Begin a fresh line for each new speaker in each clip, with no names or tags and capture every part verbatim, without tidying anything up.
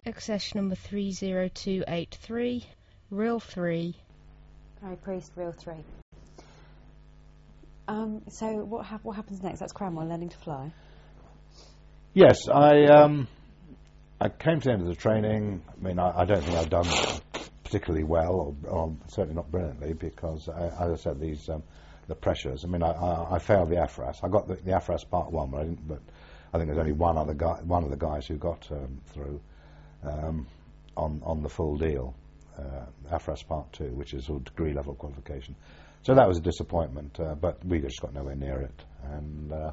Access number three zero two eight three, Reel three.
Gary Priest, Reel three. Um, so what, hap what happens next? That's Cranwell learning to fly.
Yes, I um, I came to the end of the training. I mean, I, I don't think I've done particularly well, or, or certainly not brilliantly, because, uh, as I said, these um, the pressures. I mean, I, I, I failed the A F R A S. I got the, the A F R A S part one, but I didn't. But I think there's only one other guy, one of the guys who got um, through um, on on the full deal, uh, A F R A S part two, which is a degree level qualification. So that was a disappointment, uh, but we just got nowhere near it. And uh,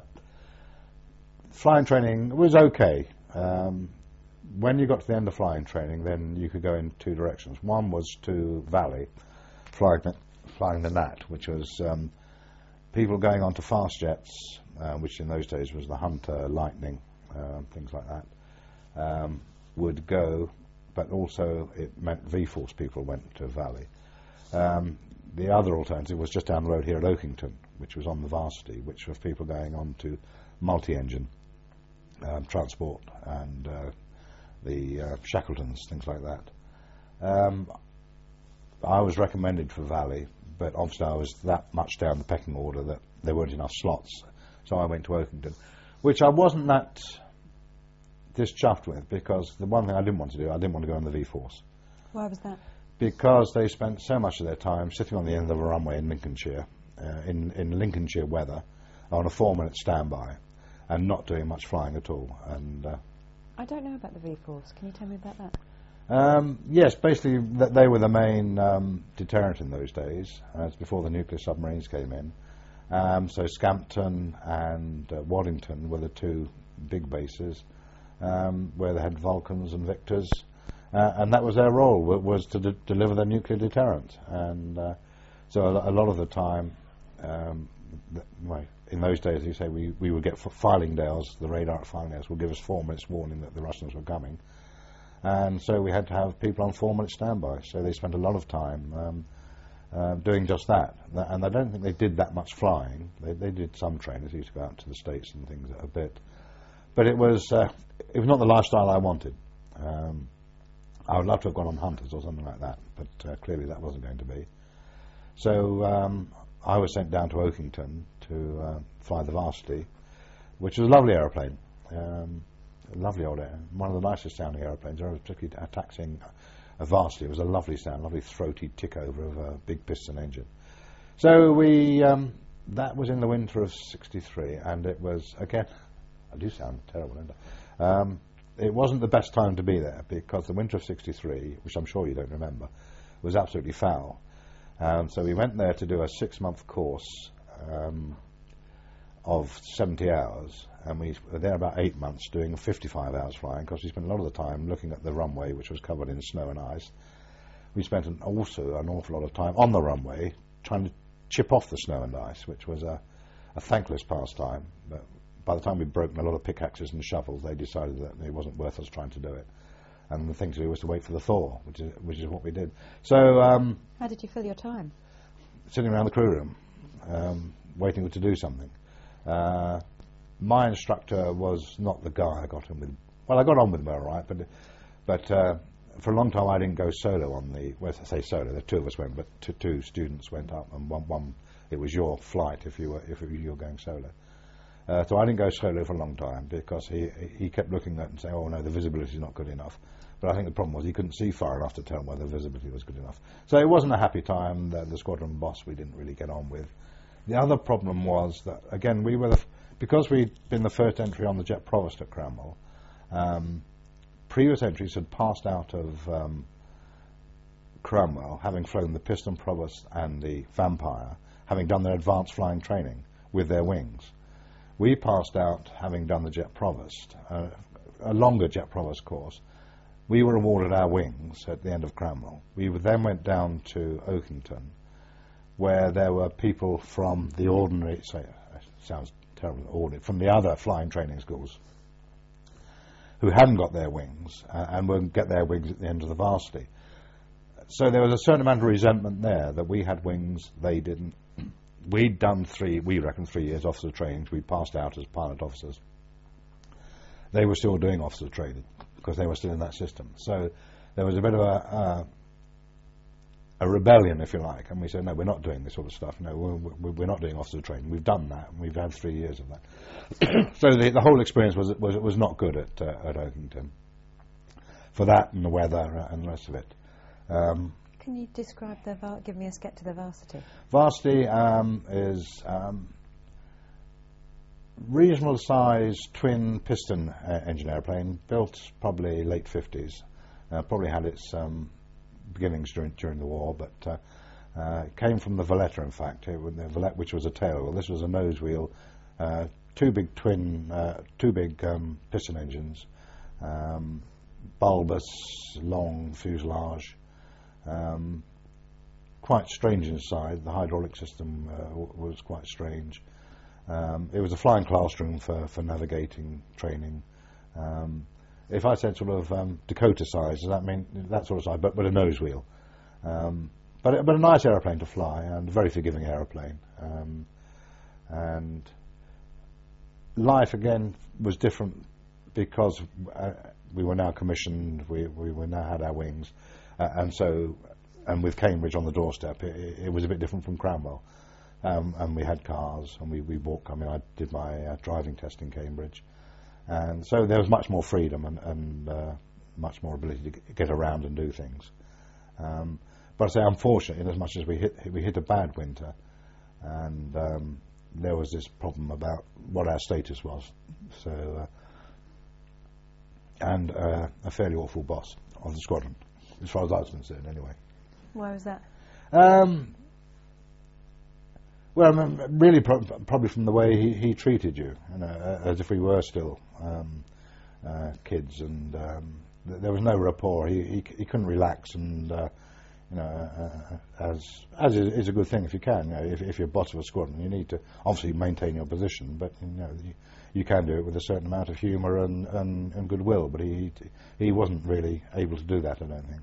flying training was okay. Um, when you got to the end of flying training, then you could go in two directions. One was to Valley, flying the, flying the N A T, which was um, people going on to fast jets, uh, which in those days was the Hunter, Lightning, uh, things like that, um, would go, but also it meant V-Force people went to Valley. Um, The other alternative was just down the road here at Oakington, which was on the Varsity, which was people going on to multi-engine um, transport and uh, the uh, Shackletons, things like that. Um, I was recommended for Valley, but obviously I was that much down the pecking order that there weren't enough slots, so I went to Oakington, which I wasn't that dischuffed with, because the one thing I didn't want to do, I didn't want to go on the V-Force.
Why was that?
Because they spent so much of their time sitting on the end of a runway in Lincolnshire, uh, in, in Lincolnshire weather, on a four-minute standby, and not doing much flying at all. And uh,
I don't know about the V-Force. Can you tell me about that?
Um, yes, basically th they were the main um, deterrent in those days, as before the nuclear submarines came in. Um, so Scampton and uh, Waddington were the two big bases, um, where they had Vulcans and Victors. Uh, and that was their role, was to de deliver the nuclear deterrent. And uh, so a, a lot of the time, um, th well, in those days, as you say, we, we would get Fylingdales, the radar at Fylingdales would give us four minutes warning that the Russians were coming. And so we had to have people on four minute standby. So they spent a lot of time um, uh, doing just that. And I don't think they did that much flying. They, they did some training. They used to go out to the States and things a bit. But it was, uh, it was not the lifestyle I wanted. Um, I would love to have gone on Hunters or something like that, but uh, clearly that wasn't going to be. So um, I was sent down to Oakington to uh, fly the Varsity, which was a lovely aeroplane, um, a lovely old air, one of the nicest sounding aeroplanes. I was particularly uh, taxiing a Varsity. It was a lovely sound, lovely throaty tick over of a big piston engine. So we, um, that was in the winter of sixty-three, and it was, again, I do sound terrible, don't I? Um, It wasn't the best time to be there, because the winter of sixty-three, which I'm sure you don't remember, was absolutely foul. Um, so we went there to do a six-month course um, of seventy hours, and we were there about eight months doing fifty-five hours flying, because we spent a lot of the time looking at the runway, which was covered in snow and ice. We spent an, also an awful lot of time on the runway trying to chip off the snow and ice, which was a, a thankless pastime. But by the time we'd broken a lot of pickaxes and shovels, they decided that it wasn't worth us trying to do it. And the thing to do was to wait for the thaw, which is, which is what we did. So, um,
how did you fill your time?
Sitting around the crew room, um, waiting to do something. Uh, my instructor was not the guy I got on with. Well, I got on with him all right, but, but uh, for a long time I didn't go solo on the, well, I say solo, the two of us went, but two, two students went up, and one, one, it was your flight if you were, if you were going solo. Uh, so I didn't go solo for a long time, because he he kept looking at it and saying, oh no, the visibility is not good enough. But I think the problem was he couldn't see far enough to tell whether the visibility was good enough. So it wasn't a happy time. The, the squadron boss we didn't really get on with. The other problem was that, again, we were the, because we'd been the first entry on the Jet Provost at Cranwell, um, previous entries had passed out of um, Cranwell, having flown the Piston Provost and the Vampire, having done their advanced flying training with their wings. We passed out, having done the Jet Provost, uh, a longer Jet Provost course. We were awarded our wings at the end of Cranwell. We then went down to Oakington, where there were people from the ordinary, say, sounds terrible, ordinary, from the other flying training schools, who hadn't got their wings, uh, and would get their wings at the end of the Varsity. So there was a certain amount of resentment there that we had wings, they didn't. We'd done three, we reckon, three years officer training. We passed out as pilot officers. They were still doing officer training. because they were still in that system. So there was a bit of a, uh, a rebellion, if you like, and we said, no, we're not doing this sort of stuff. No, we're, we're not doing officer training. We've done that, and we've had three years of that. So the, the whole experience was was was not good at uh, at Oakington for that and the weather and the rest of it. Um,
Can you describe the var- give me a sketch of the Varsity?
Varsity um, is um, reasonable size twin piston uh, engine airplane, built probably late fifties. Uh, probably had its um, beginnings during during the war, but uh, uh, it came from the Valletta, in fact, it, the Valletta, which was a tail wheel. This was a nose wheel, uh, two big twin, uh, two big um, piston engines, um, bulbous, long fuselage, um, quite strange inside. The hydraulic system uh, w- was quite strange. Um, it was a flying classroom for, for navigating training. Um, if I said sort of um, Dakota size, does that mean that sort of size, but, but a nose wheel? Um, but, but a nice aeroplane to fly, and a very forgiving aeroplane. Um, and life, again, was different because uh, we were now commissioned, we, we were now had our wings, uh, and so, and with Cambridge on the doorstep, it, it was a bit different from Cranwell. Um, and we had cars, and we, we walked. I mean, I did my uh, driving test in Cambridge, and so there was much more freedom and, and uh, much more ability to g- get around and do things. Um, but I say, unfortunately, in as much as we hit we hit a bad winter, and um, there was this problem about what our status was. So, uh, and uh, a fairly awful boss of the squadron, as far as I was concerned, anyway.
Why was that?
Um, Well, I mean, really, pro- probably from the way he, he treated you, you know, as if we were still um, uh, kids, and um, th- there was no rapport. He he, c- he couldn't relax, and uh, you know, uh, as as is, is a good thing if you can. You know, if, if you're boss of a squadron, you need to obviously maintain your position, but you know, you, you can do it with a certain amount of humour and, and, and goodwill. But he he wasn't really able to do that, I don't think.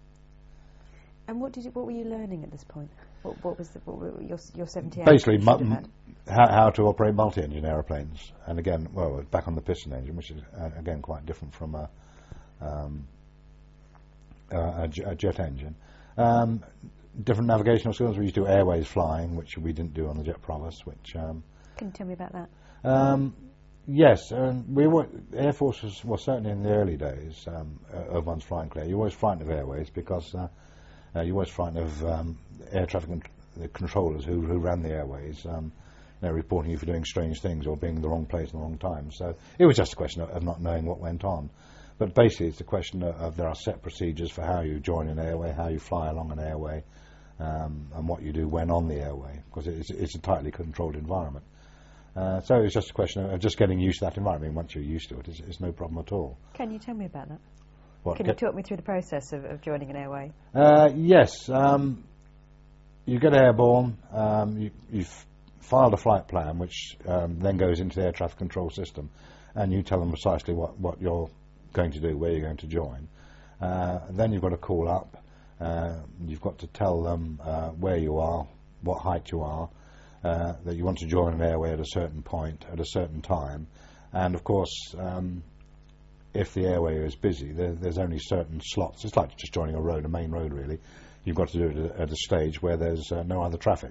And what did you, what were you learning at this point? What, what was the, what were your your seventy-eight?
Basically,
should
mu-
have
m-
had?
how, how to operate multi-engine aeroplanes, and again, well, back on the piston engine, which is uh, again quite different from a, um, uh, a, j- a jet engine. Um, different navigational skills. We used to do airways flying, which we didn't do on the Jet Provost. Which um,
Can you tell me about that?
um, yes, and we were Air Force was, was certainly in the early days um, uh, of one's flying career. You're always frightened of airways because. Uh, Uh, you're always frightened of um, air traffic con- the controllers who, who ran the airways, um, you know, reporting you for doing strange things or being in the wrong place at the wrong time. So it was just a question of, of not knowing what went on. But basically, it's a question of, of there are set procedures for how you join an airway, how you fly along an airway, um, and what you do when on the airway, because it's, it's a tightly controlled environment. Uh, so it's just a question of just getting used to that environment. I mean, once you're used to it, it's, it's no problem at all.
Can you tell me about that?
What,
Can you
get-
talk me through the process of, of joining an airway?
Uh, yes, um, you get airborne, um, you, you've filed a flight plan which um, then goes into the air traffic control system, and you tell them precisely what, what you're going to do, where you're going to join. Uh, then you've got to call up, uh, you've got to tell them uh, where you are, what height you are, uh, that you want to join an airway at a certain point, at a certain time, and of course um, if the airway is busy, there, there's only certain slots. It's like just joining a road, a main road, really. You've got to do it at, at a stage where there's uh, no other traffic.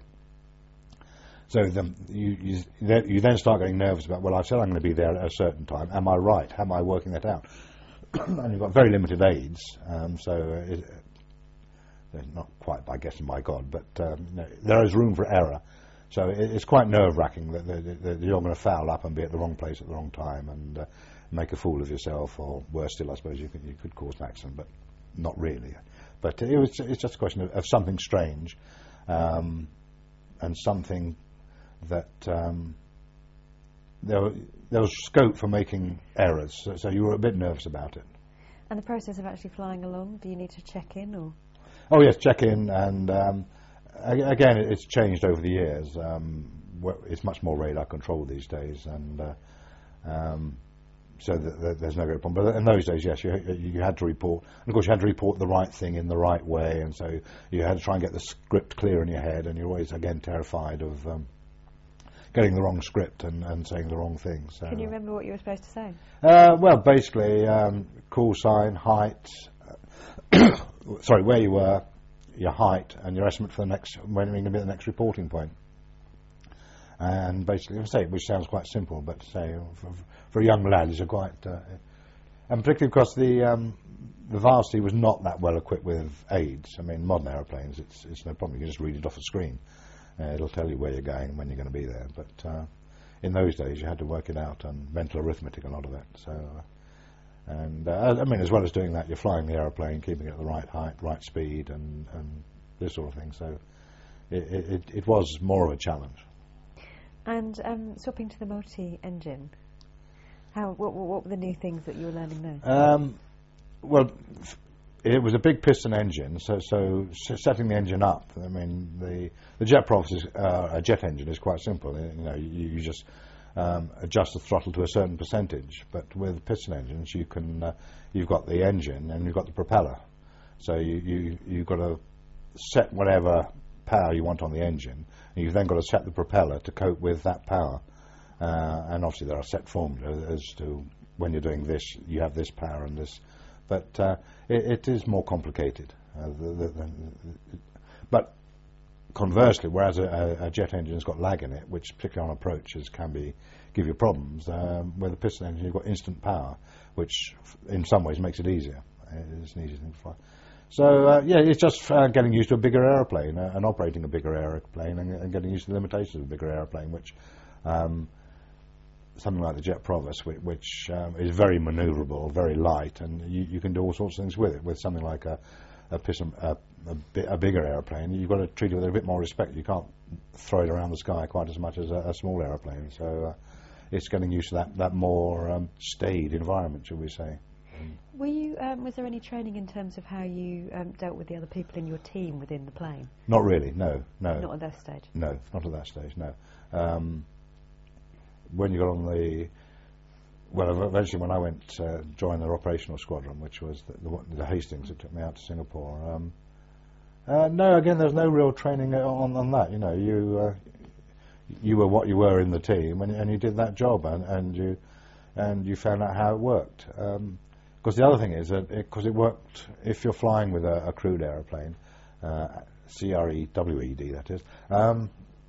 So the, you, you, then, you then start getting nervous about, well, I've said I'm going to be there at a certain time. Am I right? How am I working that out? And you've got very limited aids, um, so it, uh, not quite by guessing by God, but um, you know, there is room for error. So it, it's quite nerve-wracking that, that, that you're going to foul up and be at the wrong place at the wrong time, and uh, make a fool of yourself, or worse still, I suppose you could, you could cause an accident, but not really. But it was, it's just a question of, of something strange, um, and something that um, there, there was scope for making errors, so, so you were a bit nervous about it.
And the process of actually flying along, do you need to check in or?
Oh yes, check in, and um, a- again, it, it's changed over the years. Um, wh- it's much more radar controlled these days, and uh, um, so th- th- there's no great problem. But in those days, yes, you, you had to report. And of course, you had to report the right thing in the right way, and so you had to try and get the script clear in your head, and you're always, again, terrified of... Um, getting the wrong script and, and saying the wrong things. So,
Can you remember what you were supposed to say?
Uh, well, basically, um, call sign, height, sorry, where you were, your height, and your estimate for the next, when you're going to be at the next reporting point. And basically, I say, which sounds quite simple, but say for, for a young lad, it's quite, uh, and particularly because the um, the Varsity was not that well equipped with aids. I mean, modern aeroplanes, it's it's no problem. You can just read it off a screen. Uh, it'll tell you where you're going and when you're going to be there. But uh, in those days, you had to work it out and mental arithmetic, a lot of it. So, uh, and uh, I mean, as well as doing that, you're flying the aeroplane, keeping it at the right height, right speed, and, and this sort of thing. So, it, it, it was more of a challenge.
And um, swapping to the multi-engine, how what, what were the new things that you were learning there?
Um, well, f- it was a big piston engine, so so s- setting the engine up. I mean, the the jet prof is uh, a jet engine is quite simple. You know, you, you just um, adjust the throttle to a certain percentage. But with piston engines, you can uh, you've got the engine and you've got the propeller. So you you you've got to set whatever power you want on the engine, and you've then got to set the propeller to cope with that power. Uh, and obviously there are set formulas as to when you're doing this, you have this power and this. But uh, it, it is more complicated. Uh, the, the, the, but conversely, whereas a, a jet engine's got lag in it, which particularly on approaches can be give you problems, um, with a piston engine you've got instant power, which f- in some ways makes it easier. It's an easier thing to fly. So, uh, yeah, it's just uh, getting used to a bigger aeroplane uh, and operating a bigger aeroplane and, and getting used to the limitations of a bigger aeroplane, which um, something like the Jet Provost, which, which um, is very manoeuvrable, very light, and you, you can do all sorts of things with it. With something like a a, piston, a, a, bi- a bigger aeroplane, you've got to treat it with a bit more respect. You can't throw it around the sky quite as much as a, a small aeroplane. So uh, it's getting used to that, that more um, staid environment, shall we say.
Were you? Um, was there any training in terms of how you um, dealt with the other people in your team within the plane?
Not really, no, no.
Not at that stage.
No, not at that stage, no. Um, when you got on the, well, eventually when I went uh, join their operational squadron, which was the, the, the Hastings that took me out to Singapore. Um, uh, no, again, there's no real training on, on that. You know, you uh, you were what you were in the team, and, and you did that job, and, and you and you found out how it worked. Um, Because the other thing is that because it, it worked, if you're flying with a, a crewed aeroplane, uh, C R E W E D that is, um,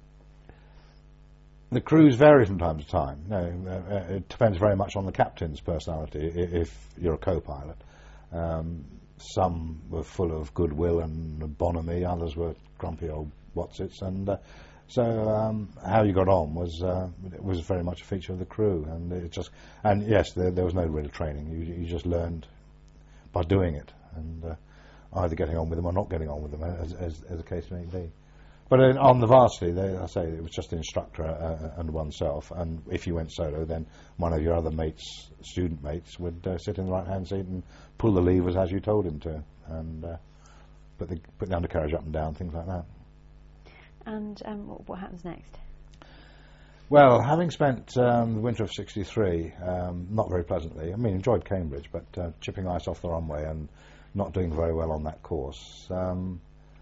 the crews vary from time to time. No, uh, it depends very much on the captain's personality. I, if you're a co-pilot, um, some were full of goodwill and bonhomie, others were grumpy old whatsits, and uh, so um, how you got on was uh, was very much a feature of the crew, and it just and yes, there, there was no real training. You, you just learned by doing it, and uh, either getting on with them or not getting on with them, as as, as the case may be. But in, on the Varsity, they, I say it was just the instructor uh, and oneself, and if you went solo, then one of your other mates, student mates, would uh, sit in the right-hand seat and pull the levers as you told him to, and uh, put the put the undercarriage up and down, things like that.
And um, what, what happens next?
Well, having spent um, the winter of sixty-three, um, not very pleasantly, I mean, enjoyed Cambridge, but uh, chipping ice off the runway and not doing very well on that course, um,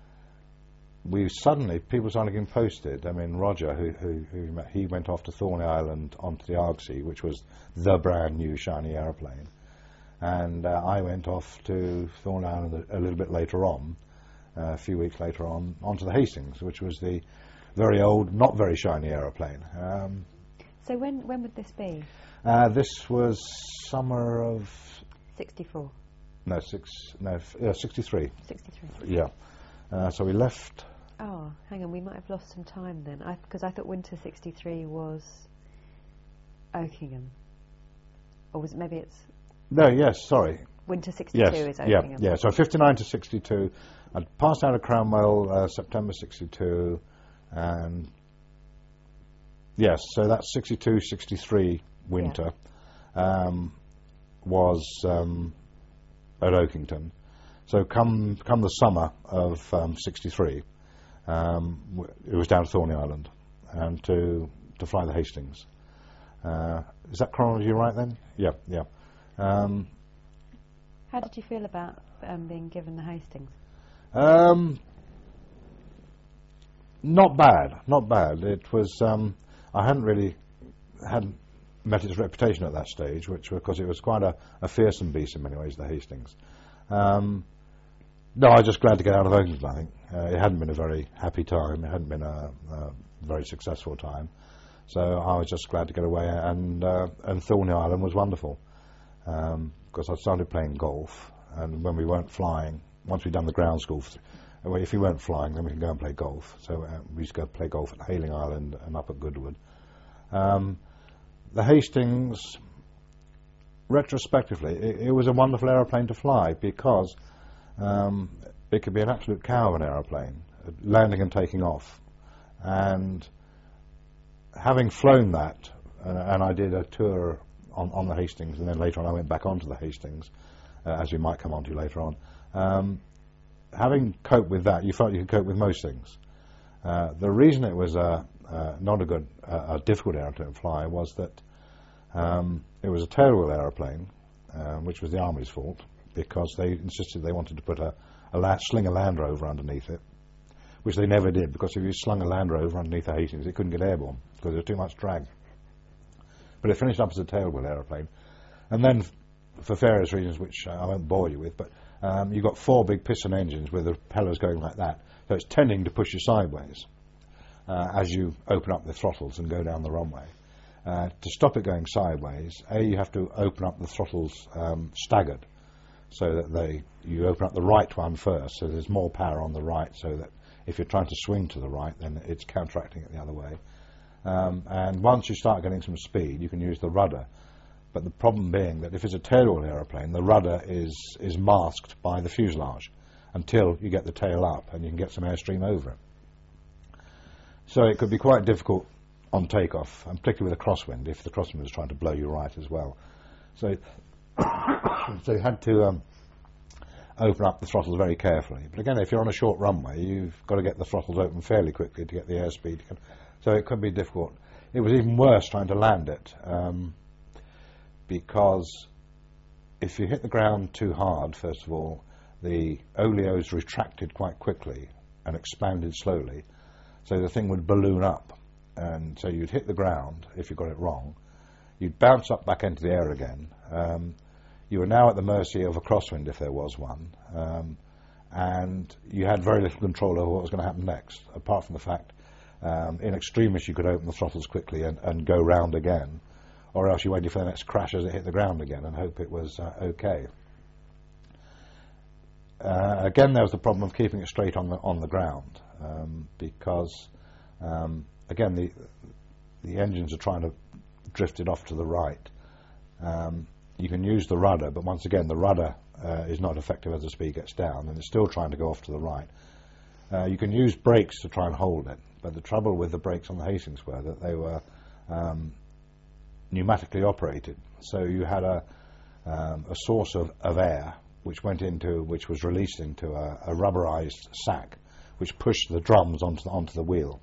we suddenly, people started getting posted. I mean, Roger, who, who, who met, he went off to Thorney Island onto the Argosy, which was the brand new shiny aeroplane. And uh, I went off to Thorney Island a, a little bit later on, uh, a few weeks later on, onto the Hastings, which was the very old, not very shiny aeroplane. Um,
so when when would this be?
uh, this was summer of
sixty-four.
no six no f- uh, sixty-three.
sixty-three.
Yeah. Uh, so we left.
Oh, hang on, we might have lost some time then, because I, I thought winter sixty-three was Oakingham, or was it maybe it's
No, yes, sorry.
winter sixty-two
Yes,
is
yeah,
Oakingham.
yeah. So fifty-nine to sixty-two. I'd passed out of Cranwell uh, September sixty-two, and yes, so that sixty-two sixty-three winter um, was um, at Oakington. So come come the summer of um, sixty-three, um, w- it was down to Thorney Island, and to to fly the Hastings. Uh, is that chronology right then? Yeah, yeah. Um,
How did you feel about um, being given the Hastings?
Um, not bad, not bad. It was. Um, I hadn't really hadn't met its reputation at that stage, which because it was quite a, a fearsome beast in many ways, the Hastings. Um, no, I was just glad to get out of Oakland, I think. Uh, it hadn't been a very happy time. It hadn't been a, a very successful time. So I was just glad to get away, and uh, and Thorney Island was wonderful um, because I started playing golf, and when we weren't flying, once we'd done the ground school, if we weren't flying, then we could go and play golf. So uh, we used to go play golf at Hayling Island and up at Goodwood. Um, the Hastings, retrospectively, it, it was a wonderful aeroplane to fly because um, it could be an absolute cow of an aeroplane, landing and taking off, and having flown that, uh, and I did a tour on, on the Hastings, and then later on I went back onto the Hastings, uh, as we might come on to later on. Um, having coped with that, you felt you could cope with most things. Uh, the reason it was uh, uh, not a good, uh, a difficult aeroplane to fly was that um, it was a tailwheel aeroplane, uh, which was the Army's fault, because they insisted they wanted to put a, a la sling a Land Rover underneath it, which they never did, because if you slung a Land Rover underneath the Hastings, it couldn't get airborne because there was too much drag. But it finished up as a tailwheel aeroplane, and then, f for various reasons which uh, I won't bore you with, but um, you've got four big piston engines with the propellers going like that, so it's tending to push you sideways uh, as you open up the throttles and go down the runway. Uh, to stop it going sideways, A, you have to open up the throttles um, staggered, so that they you open up the right one first, so there's more power on the right, so that if you're trying to swing to the right, then it's counteracting it the other way. Um, and once you start getting some speed, you can use the rudder. But the problem being that if it's a tailwheel aeroplane, the rudder is, is masked by the fuselage until you get the tail up and you can get some airstream over it. So it could be quite difficult on takeoff, and particularly with a crosswind, if the crosswind was trying to blow you right as well. So, so you had to um, open up the throttles very carefully. But again, if you're on a short runway, you've got to get the throttles open fairly quickly to get the airspeed. So it could be difficult. It was even worse trying to land it, um, because if you hit the ground too hard, first of all, the oleos retracted quite quickly and expanded slowly, so the thing would balloon up. And so you'd hit the ground if you got it wrong. You'd bounce up back into the air again. Um, you were now at the mercy of a crosswind if there was one, um, and you had very little control over what was going to happen next, apart from the fact um, in extremis you could open the throttles quickly and, and go round again, or else you waited for the next crash as it hit the ground again and hope it was uh, okay. Uh, again, there was the problem of keeping it straight on the on the ground, um, because um, again the the engines are trying to drift it off to the right. Um, you can use the rudder, but once again the rudder uh, is not effective as the speed gets down, and it's still trying to go off to the right. Uh, you can use brakes to try and hold it, but the trouble with the brakes on the Hastings were that they were um, pneumatically operated, so you had a, um, a source of, of air which went into, which was released into a, a rubberized sack which pushed the drums onto the, onto the wheel.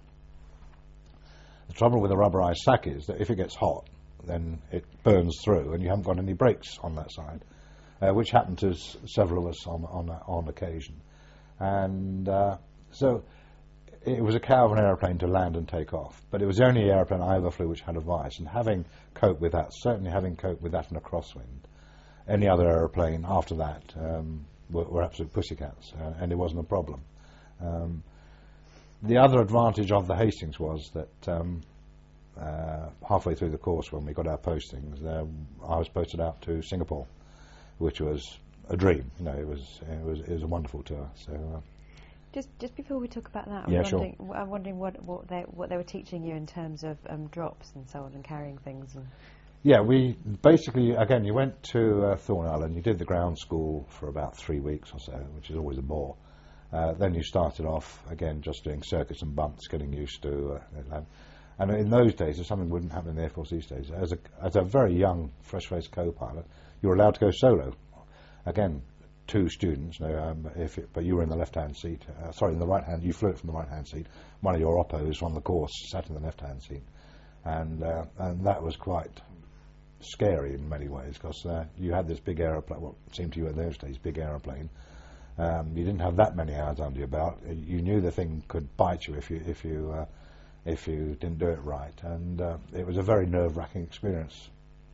The trouble with a rubberized sack is that if it gets hot, then it burns through and you haven't got any brakes on that side, uh, which happened to s several of us on, on, on occasion. And uh, so it was a cow of an aeroplane to land and take off, but it was the only aeroplane I ever flew which had a vice, and having coped with that, certainly having coped with that in a crosswind, any other aeroplane after that um, were, were absolute pussycats, uh, and it wasn't a problem. Um, the other advantage of the Hastings was that um, uh, halfway through the course when we got our postings, uh, I was posted out to Singapore, which was a dream. You know, it was it was it was a wonderful tour. So. Uh,
Just, just before we talk about that, I'm
yeah,
wondering,
sure.
I'm wondering what, what they what they were teaching you in terms of um, drops and so on, and carrying things. And
yeah, we basically, again, you went to uh, Thorney Island, you did the ground school for about three weeks or so, which is always a bore. Uh, then you started off, again, just doing circuits and bumps, getting used to uh, and in those days, if something wouldn't happen in the Air Force these days, as a, as a very young, fresh-faced co-pilot, you were allowed to go solo. Again, two students, no, um, if it, but you were in the left-hand seat. Uh, sorry, in the right-hand. You flew it from the right-hand seat. One of your oppos on the course sat in the left-hand seat, and uh, and that was quite scary in many ways, because uh, you had this big aeroplane. What seemed to you in those days, big aeroplane. Um, you didn't have that many hours under your belt. You knew the thing could bite you if you if you uh, if you didn't do it right, and uh, it was a very nerve-wracking experience.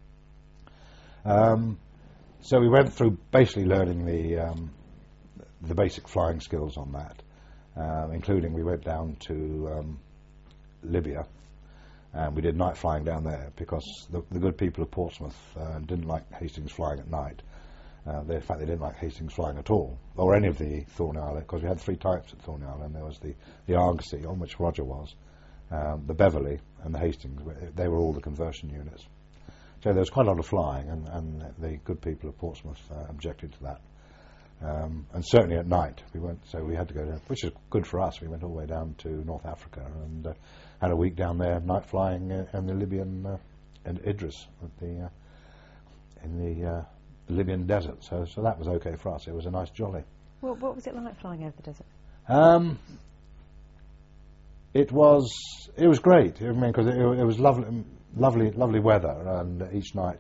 Um, so we went through basically learning the um, the basic flying skills on that, uh, including we went down to um, Libya, and we did night flying down there because the, the good people of Portsmouth uh, didn't like Hastings flying at night. Uh, they, in fact, they didn't like Hastings flying at all, or any of the Thorney Island, because we had three types at Thorney Island. There was the, the Argosy, on which Roger was, um, the Beverley, and the Hastings. They were all the conversion units. So there was quite a lot of flying, and, and the good people of Portsmouth uh, objected to that. Um, and certainly at night we went, so we had to go down, which is good for us. We went all the way down to North Africa and uh, had a week down there, night flying uh, in the Libyan, uh, in Idris, at the, uh, in the uh, Libyan desert. So, so that was okay for us. It was a nice jolly.
Well, what was it like flying over the desert?
Um, it was, it was great. I mean, because it, it was lovely, lovely, lovely weather, and each night.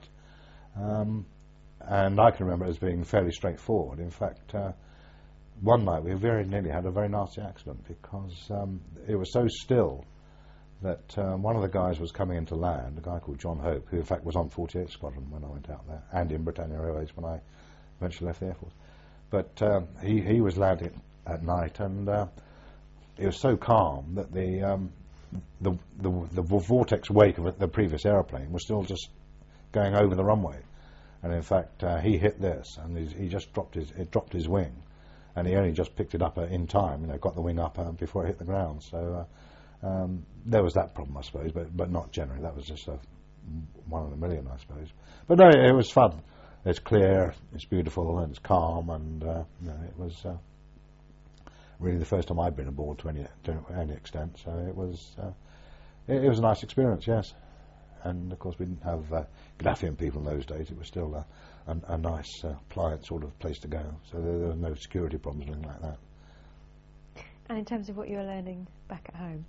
Um, And I can remember it as being fairly straightforward. In fact, uh, one night we very nearly had a very nasty accident because um, it was so still that um, one of the guys was coming into land, a guy called John Hope, who in fact was on forty-eighth Squadron when I went out there, and in Britannia Airways when I eventually left the Air Force. But um, he, he was landing at night, and uh, it was so calm that the, um, the, the, the vortex wake of the previous aeroplane was still just going over the runway. And in fact, uh, he hit this, and he just dropped his it dropped his wing, and he only just picked it up uh, in time. You know, got the wing up uh, before it hit the ground. So uh, um, there was that problem, I suppose, but but not generally. That was just a one in a million, I suppose. But no, it, it was fun. It's clear, it's beautiful, and it's calm, and uh, you know, it was uh, really the first time I'd been aboard to any to any extent. So it was uh, it, it was a nice experience, yes. And of course we didn't have uh, Gaddafian people in those days. It was still a, a, a nice, uh, pliant sort of place to go. So there, there were no security problems or anything like that.
And in terms of what you were learning back at home?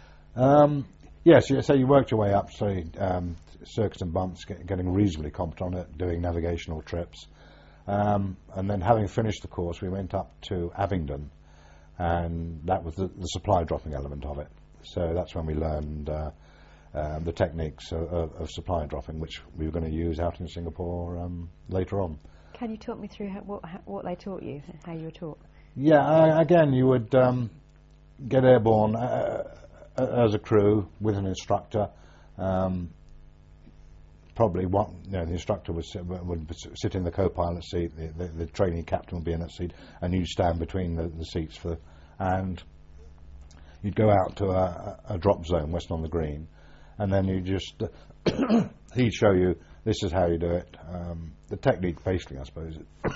Um, yes, yeah, so you worked your way up, so um, circuits and bumps, get, getting reasonably competent on it, doing navigational trips. Um, and then having finished the course, we went up to Abingdon, and that was the, the supply dropping element of it. So that's when we learned uh, Um, the techniques of, of, of supply dropping, which we were going to use out in Singapore um, later on.
Can you talk me through how, what, how, what they taught you, how you were taught?
Yeah, uh, again, you would um, get airborne uh, uh, as a crew with an instructor. Um, probably one, you know, the instructor would sit, would sit in the co-pilot seat, the, the, the training captain would be in that seat, and you'd stand between the, the seats for, and you'd go out to a, a drop zone west on the green. And then you just, uh, he'd show you, this is how you do it. Um, the technique, basically, I suppose.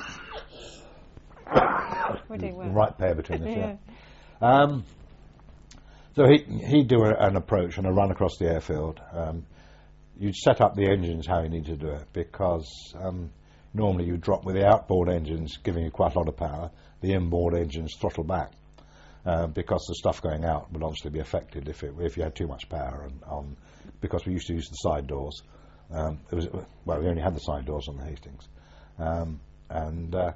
We're doing well.
The right pair between us, yeah. Um, so he, he'd do a, an approach and a run across the airfield. Um, you'd set up the engines how you need to do it, because um, normally you drop with the outboard engines giving you quite a lot of power, the inboard engines throttle back. Uh, because the stuff going out would obviously be affected if it, if you had too much power, and on because we used to use the side doors. Um, it was well, we only had the side doors on the Hastings, um, and uh,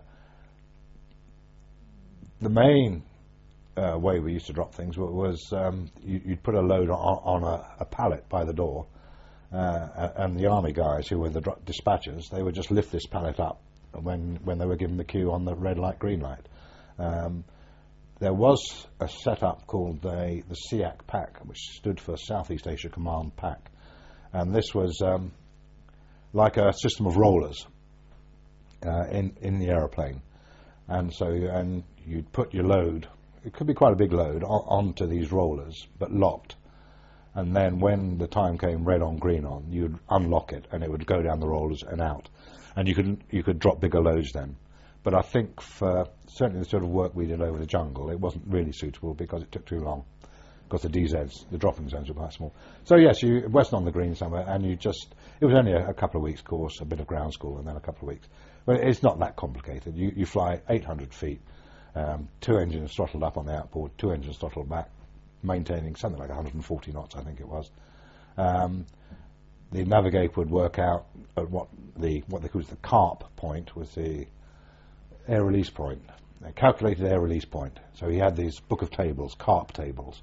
the main uh, way we used to drop things was um, you, you'd put a load on, on a, a pallet by the door, uh, and the army guys who were the dro- dispatchers, they would just lift this pallet up when when they were given the cue on the red light, green light. Um, There was a setup called the, the SEAC Pack, which stood for Southeast Asia Command Pack. And this was um, like a system of rollers uh, in, in the aeroplane. And so and you'd put your load, it could be quite a big load, on, onto these rollers, but locked. And then when the time came red on, green on, you'd unlock it, and it would go down the rollers and out. And you could, you could drop bigger loads then. But I think for certainly the sort of work we did over the jungle, it wasn't really suitable because it took too long. Because the D Zs, the dropping zones were quite small. So yes, you west on the green somewhere, and you just, it was only a, a couple of weeks course, a bit of ground school, and then a couple of weeks. But it's not that complicated. You, you fly eight hundred feet, um, two engines throttled up on the outboard, two engines throttled back, maintaining something like one hundred forty knots, I think it was. Um, the navigator would work out at what the what they call the CARP point, was the air release point, a calculated air release point. So he had these book of tables, CARP tables,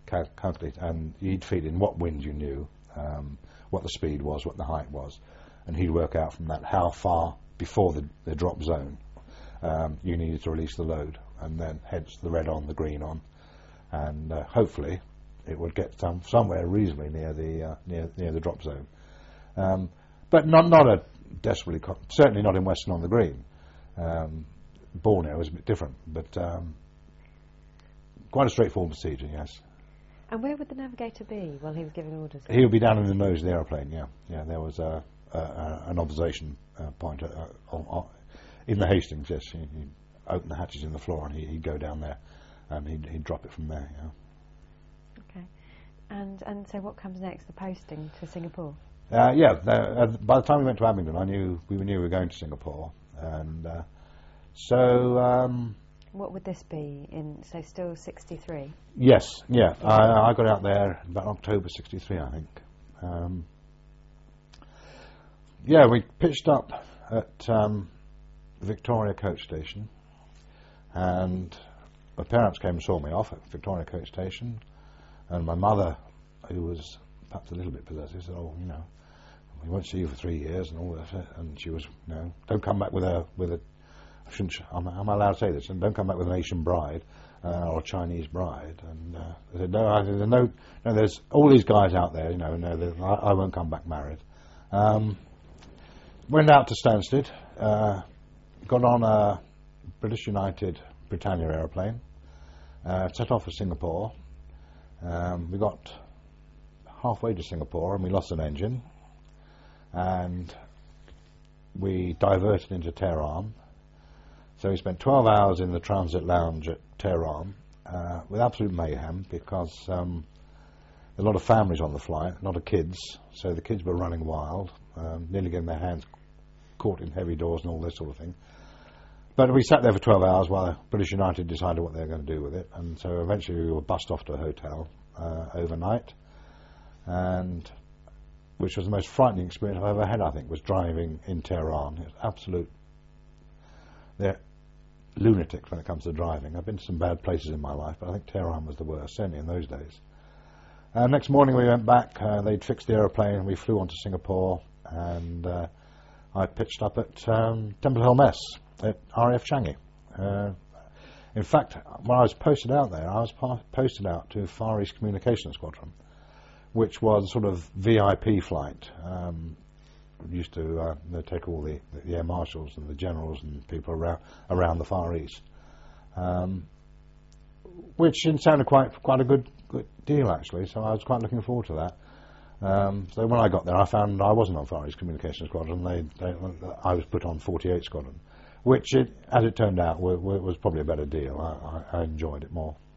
cal- calculate, and he'd feed in what wind you knew, um, what the speed was, what the height was, and he'd work out from that how far before the, the drop zone um, you needed to release the load, and then hence the red on, the green on, and uh, hopefully it would get some, somewhere reasonably near the uh, near near the drop zone, um, but not not a desperately co- certainly not in Western on the Green. Um, Borneo was a bit different, but um, quite a straightforward procedure, yes.
And where would the navigator be while he was giving orders?
He would be down in the nose of the aeroplane, yeah. Yeah, there was a, a, a, an observation uh, point uh, on, on, in the Hastings, yes. He, he'd open the hatches in the floor and he, he'd go down there and he'd, he'd drop it from there, yeah.
Okay. And and so what comes next, the posting to Singapore?
Uh, yeah, the, uh, by the time we went to Abingdon, I knew we knew we were going to Singapore, and uh, so... Um,
what would this be in, so still sixty-three?
Yes, yeah. I, I got out there about October sixty-three, I think. Um, yeah, we pitched up at um, Victoria Coach Station, and my parents came and saw me off at Victoria Coach Station, and my mother, who was perhaps a little bit possessive, said, "Oh, you know, we won't see you for three years," and all that. And she was, you know, "Don't come back with a with a." I shouldn't. Am, am I allowed to say this? And don't come back with an Asian bride uh, or a Chinese bride. And uh, I said, "No, I said, no, no. There's all these guys out there. You know, no, I, I won't come back married." Um, went out to Stansted, uh, got on a British United Britannia aeroplane, uh, set off for Singapore. Um, we got halfway to Singapore and we lost an engine, and we diverted into Tehran. So we spent twelve hours in the transit lounge at Tehran uh, with absolute mayhem, because um, a lot of families on the flight, a lot of kids, so the kids were running wild, um, nearly getting their hands caught in heavy doors and all this sort of thing. But we sat there for twelve hours while British United decided what they were going to do with it, and so eventually we were bussed off to a hotel uh, overnight, and which was the most frightening experience I've ever had, I think, was driving in Tehran. It was absolute... They're lunatics when it comes to driving. I've been to some bad places in my life, but I think Tehran was the worst, certainly in those days. Uh, next morning we went back, uh, they'd fixed the aeroplane, and we flew on to Singapore, and uh, I pitched up at um, Temple Hill Mess at R A F Changi. Uh, in fact, when I was posted out there, I was pa- posted out to Far East Communications Squadron, which was sort of V I P flight. Um, used to uh, they take all the, the air marshals and the generals and people around around the Far East, um, which sounded quite quite a good good deal actually. So I was quite looking forward to that. Um, so when I got there, I found I wasn't on Far East Communications Squadron. They, they, I was put on forty-eight Squadron, which, it, as it turned out, w- w- was probably a better deal. I, I, I enjoyed it more.